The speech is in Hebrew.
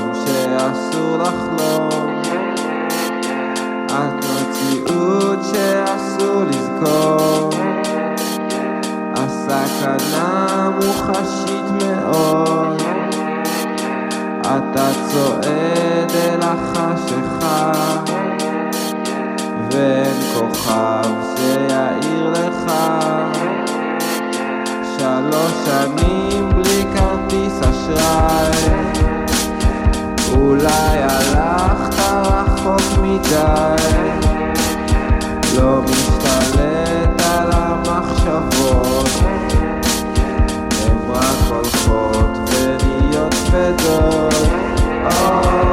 שאסור לחלום, את מציאות שאסור לזכור, הסכנה מוחשית מאוד, אתה צועד אל החשיכה ואין כוכב שיעיר לך, 3 שנים בלי כרטיס אשראי, אולי הלכת רחוק מדי, לא משתלט על המחשבות, הן רק הולכות ונהיות כבדות.